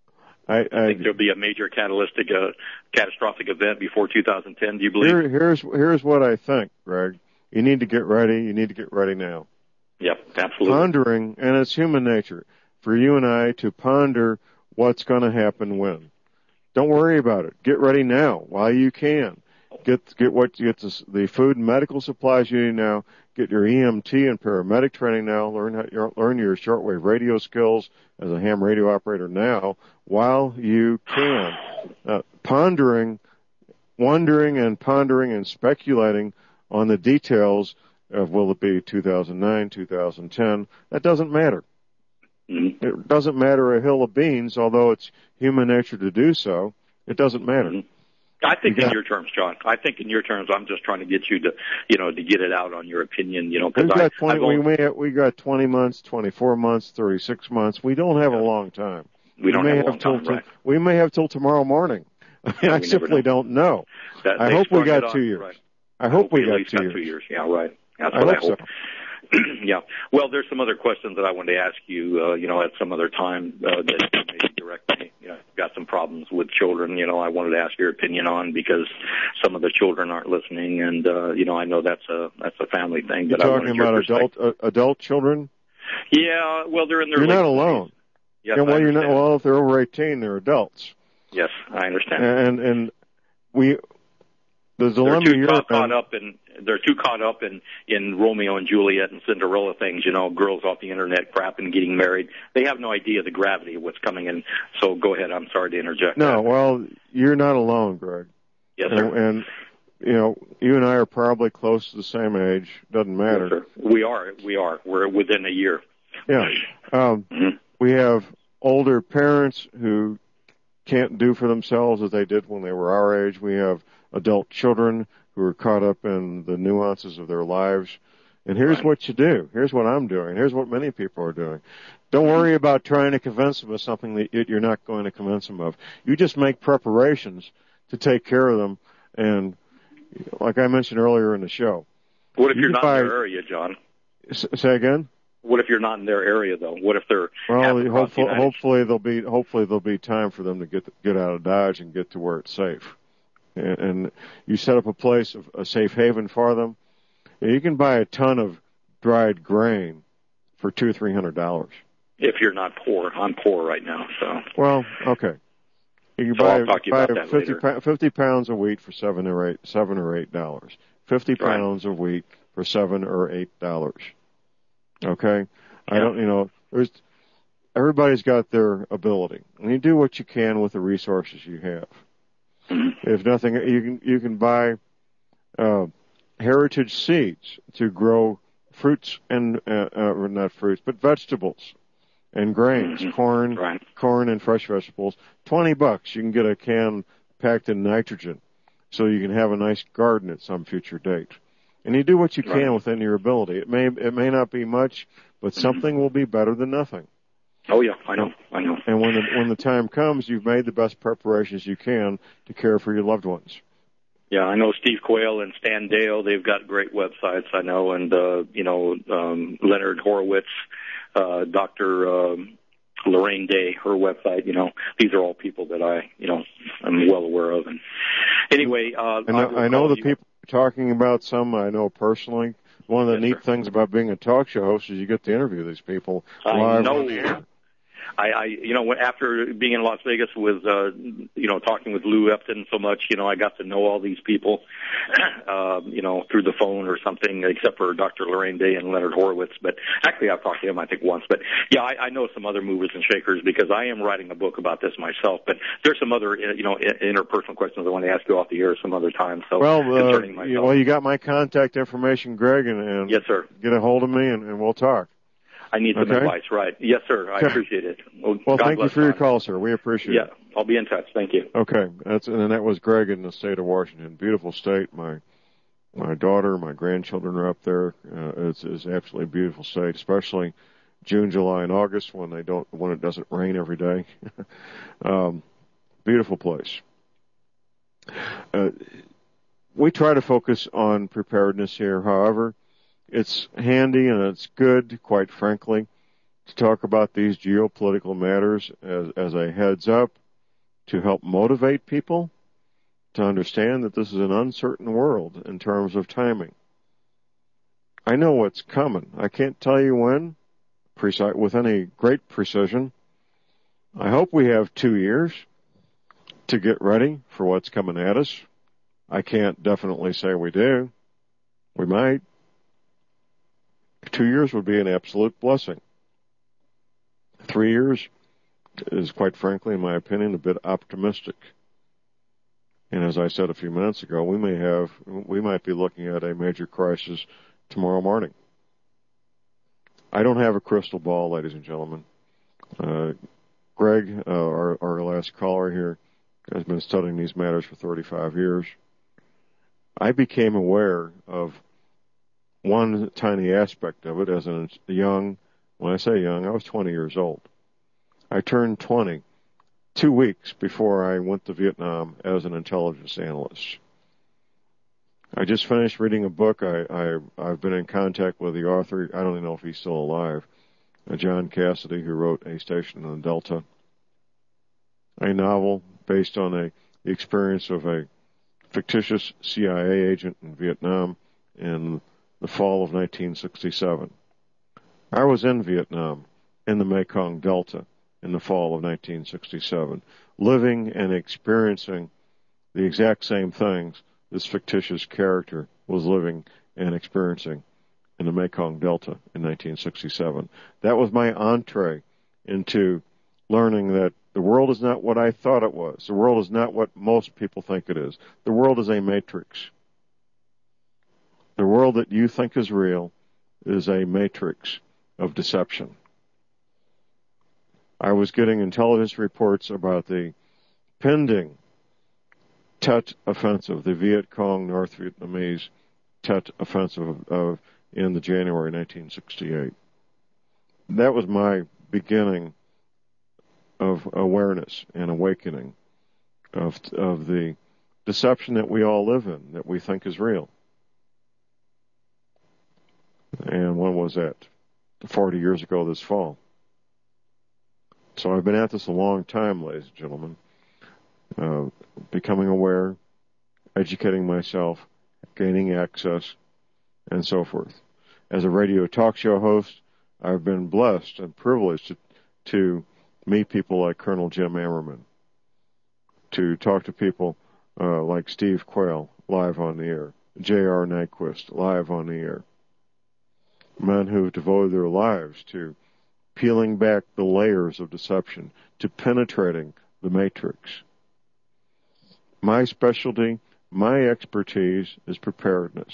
I, I think there'll be a major catalytic, uh, catastrophic event before two thousand ten. Do you believe? Here, here's here's what I think, Greg. You need to get ready. You need to get ready now. Yep, absolutely. Pondering, and it's human nature for you and I to ponder what's going to happen when. Don't worry about it. Get ready now while you can. Get get what get the, the food and medical supplies you need now. Get your E M T and paramedic training now. Learn how, your, learn your shortwave radio skills as a ham radio operator now while you can. Uh, pondering, wondering, and pondering and speculating on the details of will it be two thousand nine, two thousand ten. That doesn't matter. Mm-hmm. It doesn't matter a hill of beans, although it's human nature to do so. It doesn't matter. Mm-hmm. I think You in got- your terms, John. I think in your terms, I'm just trying to get you to, you know, to get it out on your opinion, you know, because We've I, got twenty. I've only, We may have, we got twenty months, twenty-four months, thirty-six months. We don't have a long time. we don't may have a long till, time, right? We may have till tomorrow morning. I mean, Yeah, I we never simply know. don't know. That, I they hope we sprung it got on, two years. Right. I hope we at got least two got years. two years. Yeah, right. That's I what hope I hope. so. Yeah. Well, there's some other questions that I wanted to ask you, uh, you know, at some other time uh, that you maybe direct me. You know, I've got some problems with children, you know, I wanted to ask your opinion on because some of the children aren't listening, and uh, you know, I know that's a that's a family thing. You're But I talking wanted your about adult perspective. uh, adult children. Yeah. Well, they're in their. You're late not alone. Yes, yeah, I well, you're not. understand. Well, if they're over eighteen, they're adults. Yes, I understand. And and we the They're dilemma too you're caught, in. caught up in they're too caught up in in Romeo and Juliet and Cinderella things, you know, girls off the internet crap and getting married. They have no idea the gravity of what's coming in. So go ahead. I'm sorry to interject. No, that. well, you're not alone, Greg. Yes, and, sir. and you know, you and I are probably close to the same age. Doesn't matter. Yes, sir. We are. We are. We're within a year. Yeah. Um, Mhm. We have older parents who can't do for themselves as they did when they were our age. We have adult children who are caught up in the nuances of their lives. And here's Right. what you do. Here's what I'm doing. Here's what many people are doing. Don't worry about trying to convince them of something that you're not going to convince them of. You just make preparations to take care of them. And like I mentioned earlier in the show. What if you you're can not buy- in their area, John? S- Say again? What if you're not in their area, though? What if they're Well, half across the hopefully, United hopefully there'll be hopefully there'll be time for them to get get out of Dodge and get to where it's safe. And, and you set up a place of a safe haven for them. And you can buy a ton of dried grain for two or three hundred dollars. If you're not poor, I'm poor right now, so. Well, okay. You can So buy, I'll talk to you buy about that fifty, later. pa- fifty pounds of wheat for seven or eight seven or eight dollars. Fifty Right. pounds of wheat for seven or eight dollars. Okay. I Yeah. don't, you know, there's, everybody's got their ability. And you do what you can with the resources you have. Mm-hmm. If nothing, you can, you can buy, uh, heritage seeds to grow fruits and, uh, uh, not fruits, but vegetables and grains, Mm-hmm. corn, Right. corn and fresh vegetables. Twenty bucks, you can get a can packed in nitrogen so you can have a nice garden at some future date. And you do what you can Right. within your ability. It may it may not be much, but something will be better than nothing. Oh yeah, I know, I know. And when the, when the time comes, you've made the best preparations you can to care for your loved ones. Yeah, I know Steve Quayle and Stan Dale. They've got great websites, I know, and uh, you know um, Leonard Horowitz, uh, Doctor Um, Lorraine Day, her website. You know, these are all people that I, you know, I'm well aware of. And anyway, uh, I know, will I know call the you. people you're talking about. Some I know personally. One of the Yes, neat sir. things about being a talk show host is you get to interview these people I live know. on the air. I, I, you know, when- after being in Las Vegas with, uh, you know, talking with Lou Epton so much, you know, I got to know all these people, uh, you know, through the phone or something, except for Doctor Lorraine Day and Leonard Horowitz. But actually, I've talked to him, I think, once. But yeah, I, I know some other movers and shakers because I am writing a book about this myself. But there's some other, you know, interpersonal questions I want to ask you off the air some other time. So Well, uh, concerning you, myself. well, you got my contact information, Greg, and, and Yes, sir. get a hold of me, and, and we'll talk. I need some Okay. advice, right? Yes, sir. I Okay. appreciate it. Well, Well, God thank you bless for your John. call, sir. We appreciate Yeah, it. I'll be in touch. Thank you. Okay, that's and that was Greg in the state of Washington. Beautiful state. My my daughter, my grandchildren are up there. Uh, it's it's absolutely beautiful state, especially June, July, and August when they don't when it doesn't rain every day. um, beautiful place. Uh, we try to focus on preparedness here. However, it's handy and it's good, quite frankly, to talk about these geopolitical matters as, as a heads up to help motivate people to understand that this is an uncertain world in terms of timing. I know what's coming. I can't tell you when preci- with any great precision. I hope we have two years to get ready for what's coming at us. I can't definitely say we do. We might. Two years would be an absolute blessing. Three years is, quite frankly, in my opinion, a bit optimistic. And as I said a few minutes ago, we may have, we might be looking at a major crisis tomorrow morning. I don't have a crystal ball, ladies and gentlemen. Uh, Greg, uh, our, our last caller here, has been studying these matters for thirty-five years. I became aware of one tiny aspect of it as a young, when I say young, I was twenty years old. I turned twenty two weeks before I went to Vietnam as an intelligence analyst. I just finished reading a book. I, I, I've been in contact with the author. I don't even know if he's still alive. Uh, John Cassidy, who wrote A Station in the Delta, a novel based on a, the experience of a fictitious C I A agent in Vietnam in the fall of nineteen sixty-seven. I was in Vietnam, in the Mekong Delta, in the fall of nineteen sixty-seven, living and experiencing the exact same things this fictitious character was living and experiencing in the Mekong Delta in nineteen sixty-seven. That was my entree into learning that the world is not what I thought it was. The world is not what most people think it is. The world is a matrix. The world that you think is real is a matrix of deception. I was getting intelligence reports about the pending Tet Offensive, the Viet Cong North Vietnamese Tet Offensive of, of in the January nineteen sixty-eight. That was my beginning of awareness and awakening of of the deception that we all live in, that we think is real. And when was that? forty years ago this fall. So I've been at this a long time, ladies and gentlemen, uh, becoming aware, educating myself, gaining access, and so forth. As a radio talk show host, I've been blessed and privileged to, to meet people like Colonel Jim Ammerman, to talk to people uh, like Steve Quayle, live on the air, J R Nyquist, live on the air. Men who've devoted their lives to peeling back the layers of deception, to penetrating the matrix. My specialty, my expertise is preparedness.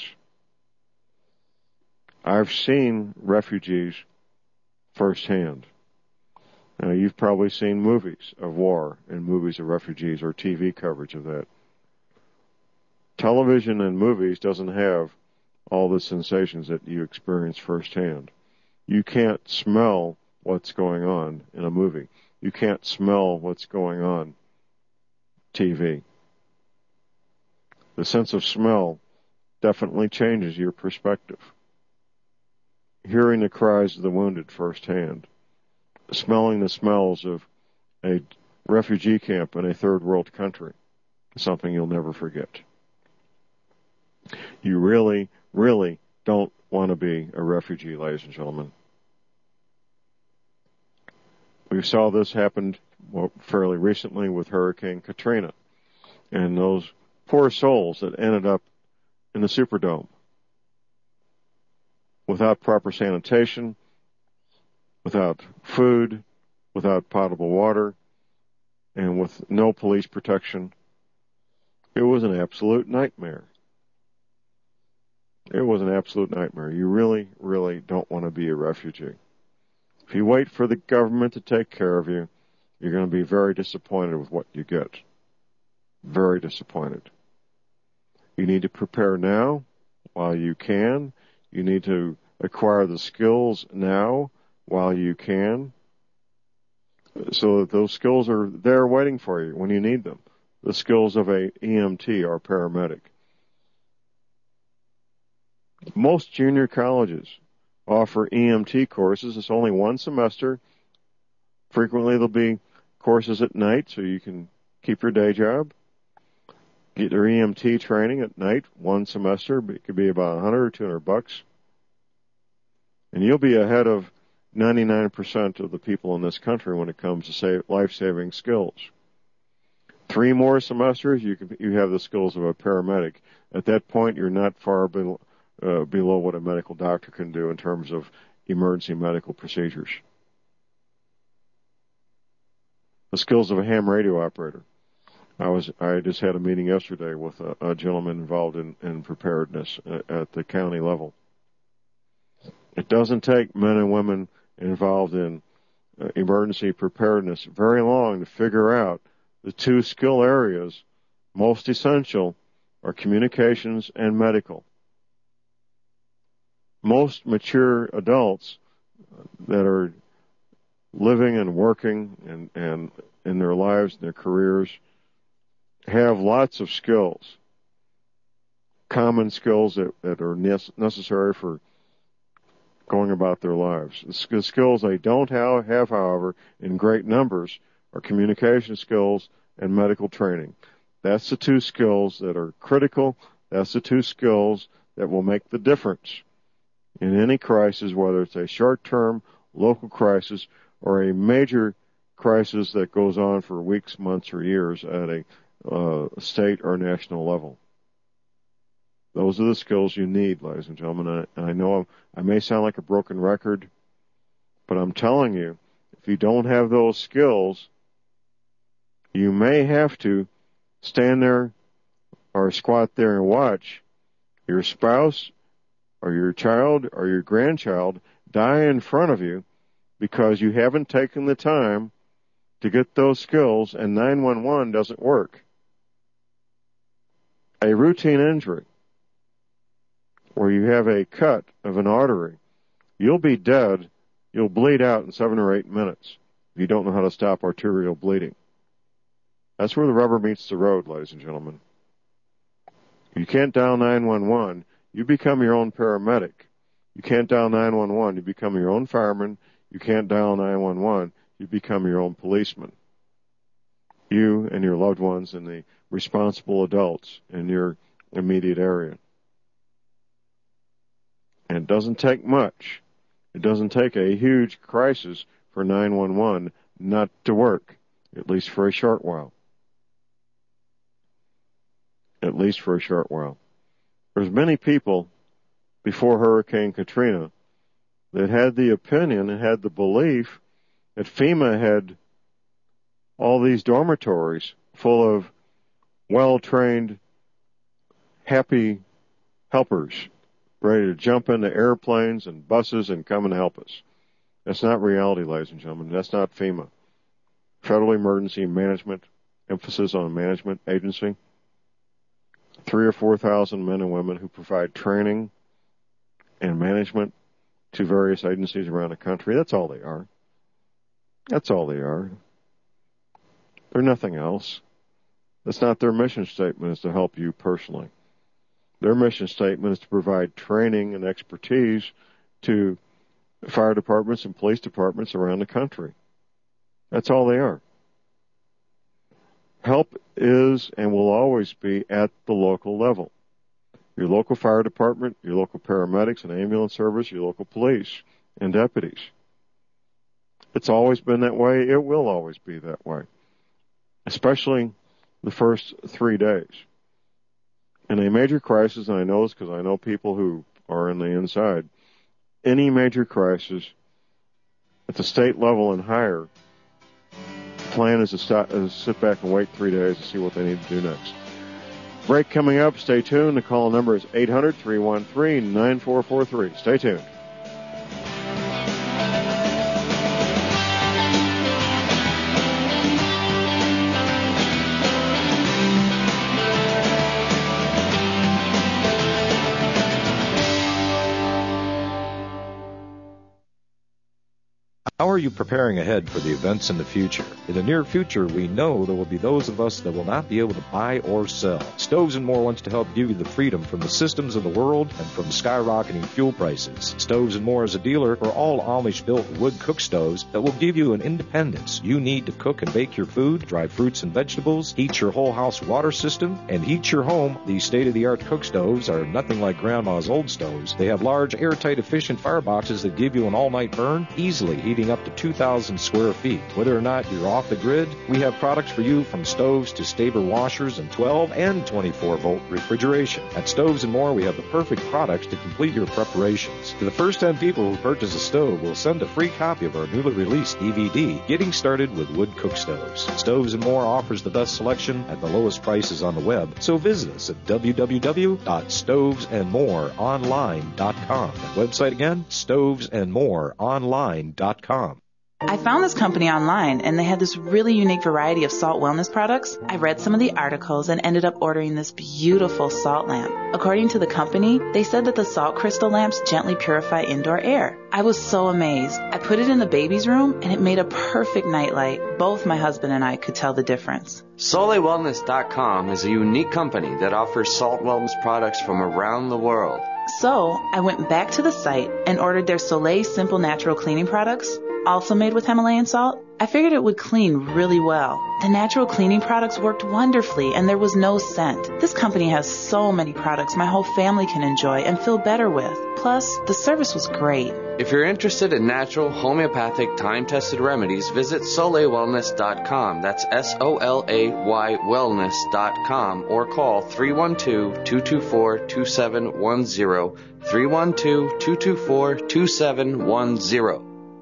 I've seen refugees firsthand. Now, you've probably seen movies of war and movies of refugees or T V coverage of that. Television and movies doesn't have all the sensations that you experience firsthand. You can't smell what's going on in a movie. You can't smell what's going on T V. The sense of smell definitely changes your perspective. Hearing the cries of the wounded firsthand, smelling the smells of a refugee camp in a third world country, is something you'll never forget. You really, really don't want to be a refugee, ladies and gentlemen. We saw this happen well, fairly recently with Hurricane Katrina and those poor souls that ended up in the Superdome without proper sanitation, without food, without potable water, and with no police protection. It was an absolute nightmare. It was an absolute nightmare. You really, really don't want to be a refugee. If you wait for the government to take care of you, you're going to be very disappointed with what you get. Very disappointed. You need to prepare now while you can. You need to acquire the skills now while you can, so that those skills are there waiting for you when you need them. The skills of a E M T or paramedic. Most junior colleges offer E M T courses. It's only one semester. Frequently there'll be courses at night so you can keep your day job. Get your E M T training at night, one semester. It could be about one hundred or two hundred bucks. And you'll be ahead of ninety-nine percent of the people in this country when it comes to save, life-saving skills. Three more semesters, you can, you have the skills of a paramedic. At that point, you're not far below, uh, below what a medical doctor can do in terms of emergency medical procedures. The skills of a ham radio operator. I was I just had a meeting yesterday with a, a gentleman involved in, in preparedness at the county level. It doesn't take men and women involved in uh, emergency preparedness very long to figure out the two skill areas most essential are communications and medical. Most mature adults that are living and working and, and in their lives and their careers have lots of skills, common skills that, that are necessary for going about their lives. The skills they don't have, have, however, in great numbers are communication skills and medical training. That's the two skills that are critical. That's the two skills that will make the difference in any crisis, whether it's a short-term, local crisis, or a major crisis that goes on for weeks, months, or years at a uh, state or national level. Those are the skills you need, ladies and gentlemen. And I know I may sound like a broken record, but I'm telling you, if you don't have those skills, you may have to stand there or squat there and watch your spouse or your child or your grandchild die in front of you because you haven't taken the time to get those skills and nine one one doesn't work. A routine injury where you have a cut of an artery, you'll be dead, you'll bleed out in seven or eight minutes if you don't know how to stop arterial bleeding. That's where the rubber meets the road, ladies and gentlemen. You can't dial nine one one, you become your own paramedic. You can't dial nine one one, you become your own fireman. You can't dial nine one one, you become your own policeman. You and your loved ones and the responsible adults in your immediate area. And it doesn't take much. It doesn't take a huge crisis for nine one one not to work, at least for a short while. At least for a short while. There's many people before Hurricane Katrina that had the opinion and had the belief that FEMA had all these dormitories full of well-trained, happy helpers ready to jump into airplanes and buses and come and help us. That's not reality, ladies and gentlemen. That's not FEMA. Federal Emergency Management, emphasis on management agency. Three or four thousand men and women who provide training and management to various agencies around the country. That's all they are. That's all they are. They're nothing else. That's not their mission statement, is to help you personally. Their mission statement is to provide training and expertise to fire departments and police departments around the country. That's all they are. Help is and will always be at the local level. Your local fire department, your local paramedics and ambulance service, your local police and deputies. It's always been that way. It will always be that way, especially the first three days. In a major crisis, and I know this because I know people who are in the inside, any major crisis at the state level and higher, the plan is to, stop, is to sit back and wait three days to see what they need to do next. Break coming up. Stay tuned. The call number is eight hundred, three one three, nine four four three. Stay tuned. How are you preparing ahead for the events in the future? In the near future, we know there will be those of us that will not be able to buy or sell. Stoves and More wants to help give you the freedom from the systems of the world and from skyrocketing fuel prices. Stoves and More is a dealer for all Amish-built wood cook stoves that will give you an independence you need to cook and bake your food, dry fruits and vegetables, heat your whole house water system, and heat your home. These state-of-the-art cook stoves are nothing like Grandma's old stoves. They have large, airtight, efficient fireboxes that give you an all-night burn, easily heating up to two thousand square feet. Whether or not you're off the grid, we have products for you from stoves to Staber washers and twelve and twenty-four volt refrigeration. At Stoves and More, we have the perfect products to complete your preparations. To the first ten people who purchase a stove, we'll send a free copy of our newly released D V D, Getting Started with Wood Cook Stoves. Stoves and More offers the best selection at the lowest prices on the web, so visit us at w w w dot stoves and more online dot com. That website again, stoves and more online dot com. I found this company online, and they had this really unique variety of salt wellness products. I read some of the articles and ended up ordering this beautiful salt lamp. According to the company, they said that the salt crystal lamps gently purify indoor air. I was so amazed. I put it in the baby's room, and it made a perfect nightlight. Both my husband and I could tell the difference. Soleil Wellness dot com is a unique company that offers salt wellness products from around the world. So I went back to the site and ordered their Soleil Simple Natural Cleaning products, also made with Himalayan salt. I figured it would clean really well. The natural cleaning products worked wonderfully, and there was no scent. This company has so many products my whole family can enjoy and feel better with. Plus, the service was great. If you're interested in natural, homeopathic, time-tested remedies, visit Soleil Wellness dot com. That's S O L A Y Wellness dot com, or call three one two, two two four, two seven one zero, three one two, two two four, two seven one zero.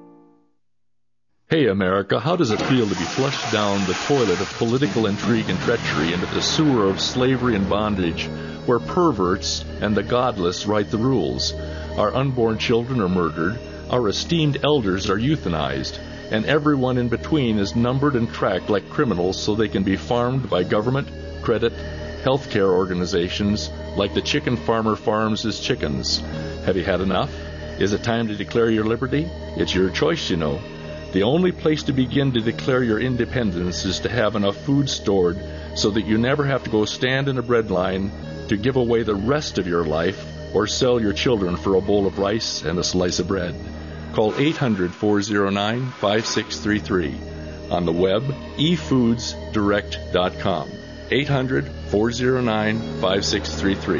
Hey, America, how does it feel to be flushed down the toilet of political intrigue and treachery into the sewer of slavery and bondage, where perverts and the godless write the rules? Our unborn children are murdered, our esteemed elders are euthanized, and everyone in between is numbered and tracked like criminals so they can be farmed by government, credit, healthcare organizations like the chicken farmer farms his chickens. Have you had enough? Is it time to declare your liberty? It's your choice, you know. The only place to begin to declare your independence is to have enough food stored so that you never have to go stand in a bread line to give away the rest of your life or sell your children for a bowl of rice and a slice of bread. Call eight hundred, four oh nine, five six three three. On the web, e foods direct dot com. eight hundred, four oh nine, five six three three.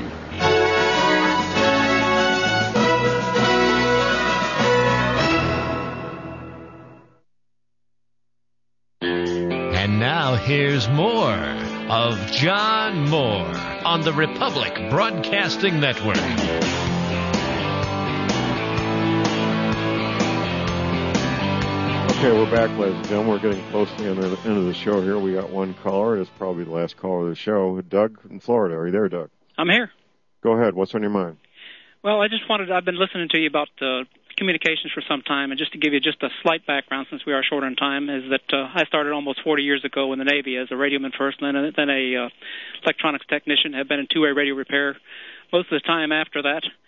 And now here's more of John Moore on the Republic Broadcasting Network. Okay, we're back, ladies and gentlemen. We're getting close to the end of the show here. We got one caller. It's probably the last caller of the show. Doug in Florida. Are you there, Doug? I'm here. Go ahead. What's on your mind? Well, I just wanted, I've been listening to you about uh, communications for some time, and just to give you just a slight background, since we are short on time, is that uh, I started almost forty years ago in the Navy as a radioman first, and then a, then a uh, electronics technician, have been in two-way radio repair most of the time after that.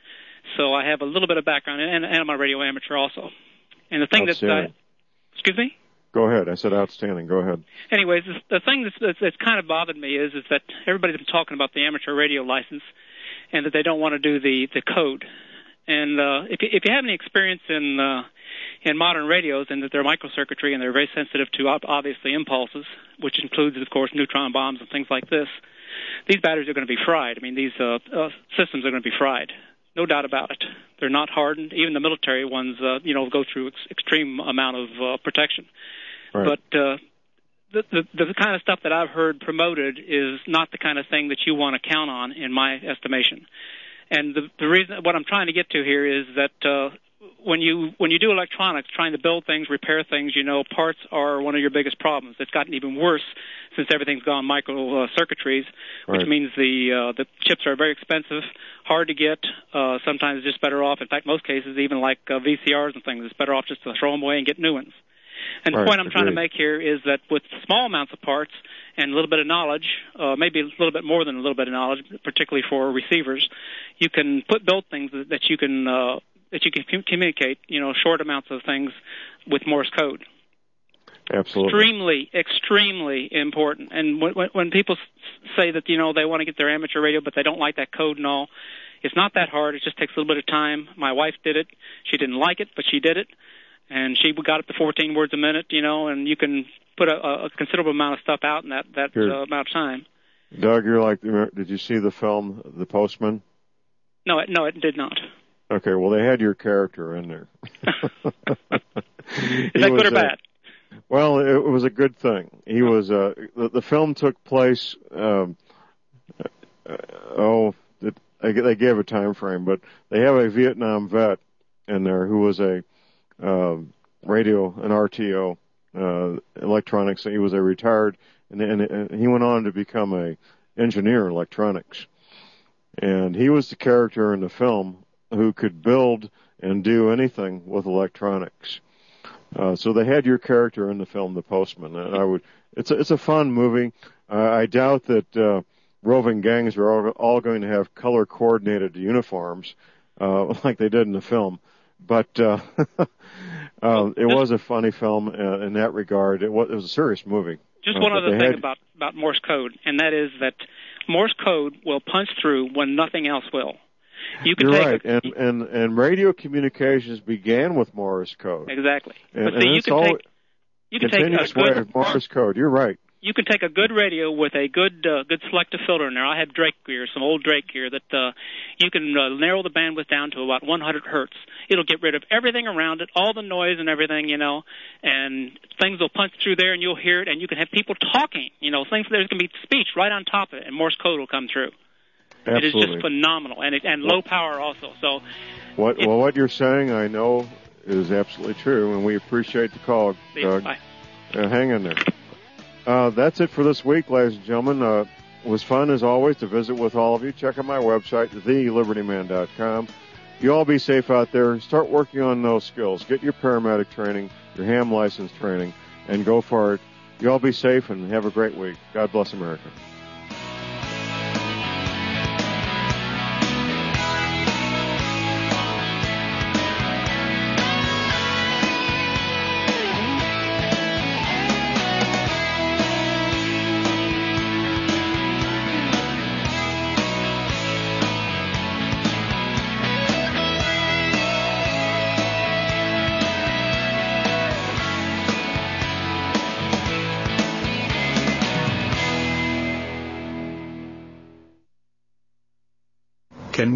so I have a little bit of background, and, and I'm a radio amateur also. And the thing that, uh, excuse me? Go ahead. I said outstanding. Go ahead. Anyways, the thing that's, that's, that's kind of bothered me is is that everybody's been talking about the amateur radio license, and that they don't want to do the the code. And uh, if you, if you have any experience in uh, in modern radios, and that they're microcircuitry and they're very sensitive to obviously impulses, which includes, of course, neutron bombs and things like this, these batteries are going to be fried. I mean, these uh, uh, systems are going to be fried. No doubt about it. They're not hardened. Even the military ones, uh, you know, go through ex- extreme amount of uh, protection. Right. But uh, the, the the kind of stuff that I've heard promoted is not the kind of thing that you want to count on, in my estimation. And the, the reason, what I'm trying to get to here is that uh, when you when you do electronics, trying to build things, repair things, you know, parts are one of your biggest problems. It's gotten even worse since everything's gone micro uh, circuitries, which right. means the uh, the chips are very expensive, hard to get. Uh, sometimes it's just better off. In fact, most cases, even like uh, V C Rs and things, it's better off just to throw them away and get new ones. And the right, point I'm agreed. trying to make here is that with small amounts of parts and a little bit of knowledge, uh, maybe a little bit more than a little bit of knowledge, particularly for receivers, you can put build things that, that you can uh, that you can com- communicate, you know, short amounts of things with Morse code. Absolutely. Extremely, extremely important. And when, when, when people say that, you know, they want to get their amateur radio, but they don't like that code and all, it's not that hard. It just takes a little bit of time. My wife did it. She didn't like it, but she did it. And she got up to fourteen words a minute, you know, and you can put a, a considerable amount of stuff out in that, that uh, amount of time. Doug, you're like, did you see the film The Postman? No, it, no, it did not. Okay, well, they had your character in there. Is that good or bad? A, well, it was a good thing. He oh. was, uh, the, the film took place, um, uh, oh, it, they gave a time frame, but they have a Vietnam vet in there who was a, Uh, radio, an R T O, uh, electronics. He was a retired, and, and, and he went on to become a engineer in electronics. And he was the character in the film who could build and do anything with electronics. Uh, so they had your character in the film, The Postman. And I would, it's a, it's a fun movie. Uh, I doubt that uh, roving gangs are all, all going to have color coordinated uniforms uh, like they did in the film. But uh, uh, it was a funny film uh, in that regard. It was, it was a serious movie. Just uh, one other thing had... about, about Morse code, and that is that Morse code will punch through when nothing else will. You can You're take right, a, and, and and radio communications began with Morse code. Exactly. And, but see, and you it's can all take you can take a way good of Morse code. You're right. You can take a good radio with a good uh, good selective filter in there. I have Drake gear, some old Drake gear that uh, you can uh, narrow the bandwidth down to about one hundred hertz. It'll get rid of everything around it, all the noise and everything, you know, and things will punch through there and you'll hear it, and you can have people talking, you know, things there's going to be speech right on top of it, and Morse code will come through. Absolutely. It is just phenomenal, and it, and low power also. So, what it, well, what you're saying, I know, is absolutely true, and we appreciate the call, Doug. Bye. Uh, hang in there. Uh, that's it for this week, ladies and gentlemen. Uh, it was fun, as always, to visit with all of you. Check out my website, the liberty man dot com. You all be safe out there. Start working on those skills. Get your paramedic training, your ham license training, and go for it. You all be safe and have a great week. God bless America.